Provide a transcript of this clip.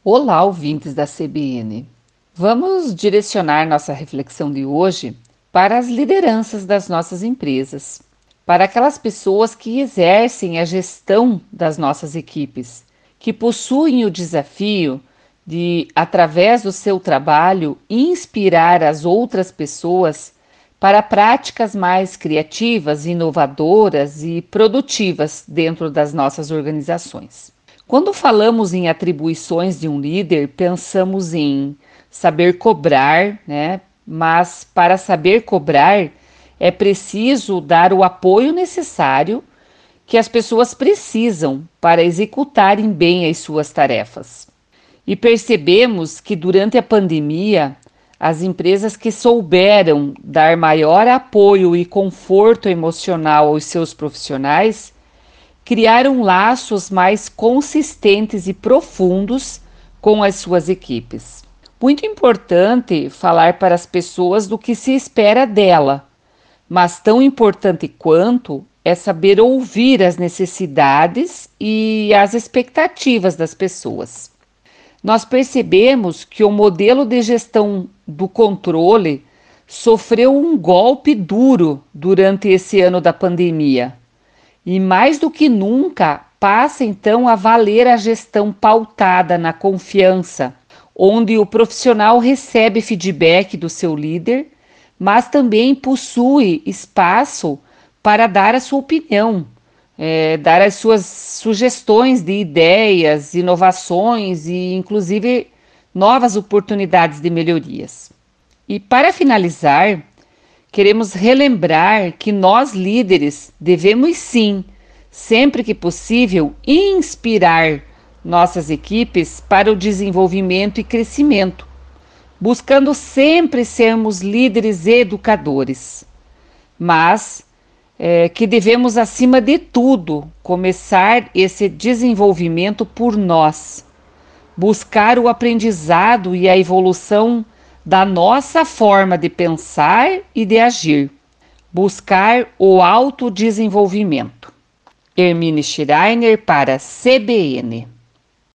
Olá, ouvintes da CBN. Vamos direcionar nossa reflexão de hoje para as lideranças das nossas empresas, para aquelas pessoas que exercem a gestão das nossas equipes, que possuem o desafio de, através do seu trabalho, inspirar as outras pessoas para práticas mais criativas, inovadoras e produtivas dentro das nossas organizações. Quando falamos em atribuições de um líder, pensamos em saber cobrar, né? Mas para saber cobrar, é preciso dar o apoio necessário que as pessoas precisam para executarem bem as suas tarefas. E percebemos que durante a pandemia, as empresas que souberam dar maior apoio e conforto emocional aos seus profissionais criaram laços mais consistentes e profundos com as suas equipes. Muito importante falar para as pessoas do que se espera dela, mas tão importante quanto é saber ouvir as necessidades e as expectativas das pessoas. Nós percebemos que o modelo de gestão do controle sofreu um golpe duro durante esse ano da pandemia. E mais do que nunca, passa então a valer a gestão pautada na confiança, onde o profissional recebe feedback do seu líder, mas também possui espaço para dar a sua opinião, dar as suas sugestões de ideias, inovações e, inclusive, novas oportunidades de melhorias. E para finalizar, queremos relembrar que nós líderes devemos sim, sempre que possível, inspirar nossas equipes para o desenvolvimento e crescimento, buscando sempre sermos líderes educadores, mas que devemos, acima de tudo, começar esse desenvolvimento por nós, buscar o aprendizado e a evolução da nossa forma de pensar e de agir, buscar o autodesenvolvimento. Hermine Schreiner para CBN.